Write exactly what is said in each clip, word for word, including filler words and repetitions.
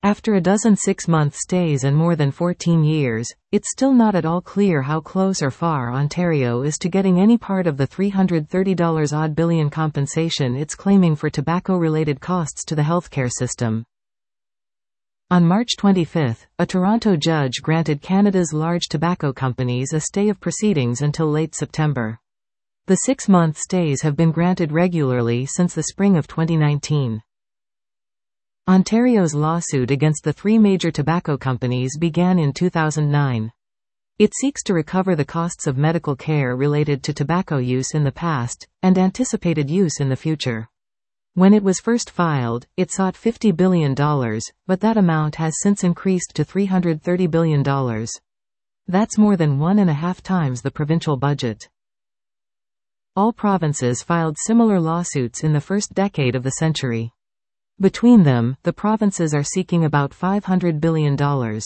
After a dozen six-month stays and more than fourteen years, it's still not at all clear how close or far Ontario is to getting any part of the three hundred thirty odd billion compensation it's claiming for tobacco-related costs to the healthcare system. On March twenty-fifth, a Toronto judge granted Canada's large tobacco companies a stay of proceedings until late September. The six-month stays have been granted regularly since the spring of twenty nineteen. Ontario's lawsuit against the three major tobacco companies began in two thousand nine. It seeks to recover the costs of medical care related to tobacco use in the past, and anticipated use in the future. When it was first filed, it sought fifty billion dollars, but that amount has since increased to three hundred thirty billion dollars. That's more than one and a half times the provincial budget. All provinces filed similar lawsuits in the first decade of the century. Between them, the provinces are seeking about five hundred billion dollars.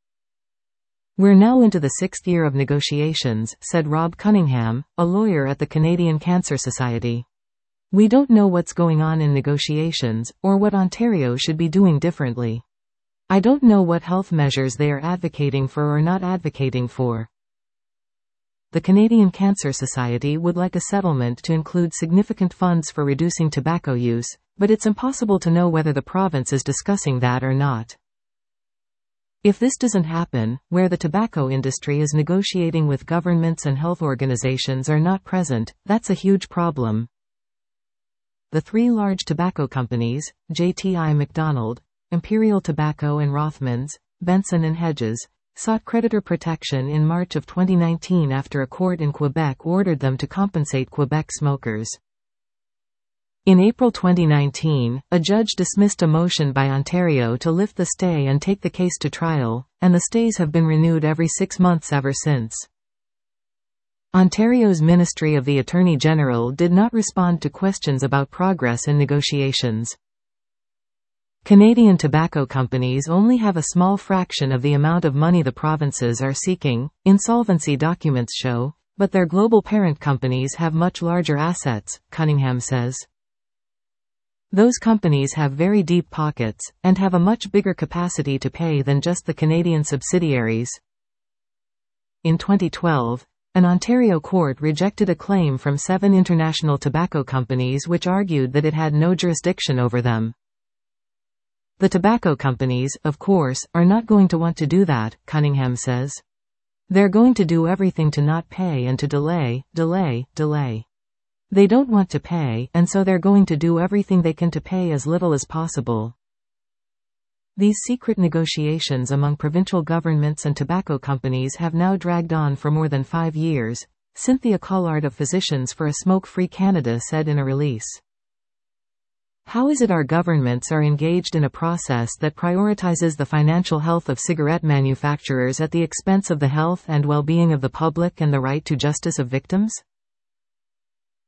We're now into the sixth year of negotiations, said Rob Cunningham, a lawyer at the Canadian Cancer Society. We don't know what's going on in negotiations, or what Ontario should be doing differently. I don't know what health measures they are advocating for or not advocating for. The Canadian Cancer Society would like a settlement to include significant funds for reducing tobacco use, but it's impossible to know whether the province is discussing that or not. If this doesn't happen, where the tobacco industry is negotiating with governments and health organizations are not present, that's a huge problem. The three large tobacco companies, J T I Macdonald, Imperial Tobacco and Rothmans, Benson and Hedges, sought creditor protection in March of twenty nineteen after a court in Quebec ordered them to compensate Quebec smokers. In April twenty nineteen, a judge dismissed a motion by Ontario to lift the stay and take the case to trial, and the stays have been renewed every six months ever since. Ontario's Ministry of the Attorney General did not respond to questions about progress in negotiations. Canadian tobacco companies only have a small fraction of the amount of money the provinces are seeking, insolvency documents show, but their global parent companies have much larger assets, Cunningham says. Those companies have very deep pockets, and have a much bigger capacity to pay than just the Canadian subsidiaries. In twenty twelve, an Ontario court rejected a claim from seven international tobacco companies which argued that it had no jurisdiction over them. The tobacco companies, of course, are not going to want to do that, Cunningham says. They're going to do everything to not pay and to delay, delay, delay. They don't want to pay, and so they're going to do everything they can to pay as little as possible. These secret negotiations among provincial governments and tobacco companies have now dragged on for more than five years, Cynthia Collard of Physicians for a Smoke-Free Canada said in a release. How is it our governments are engaged in a process that prioritizes the financial health of cigarette manufacturers at the expense of the health and well-being of the public and the right to justice of victims?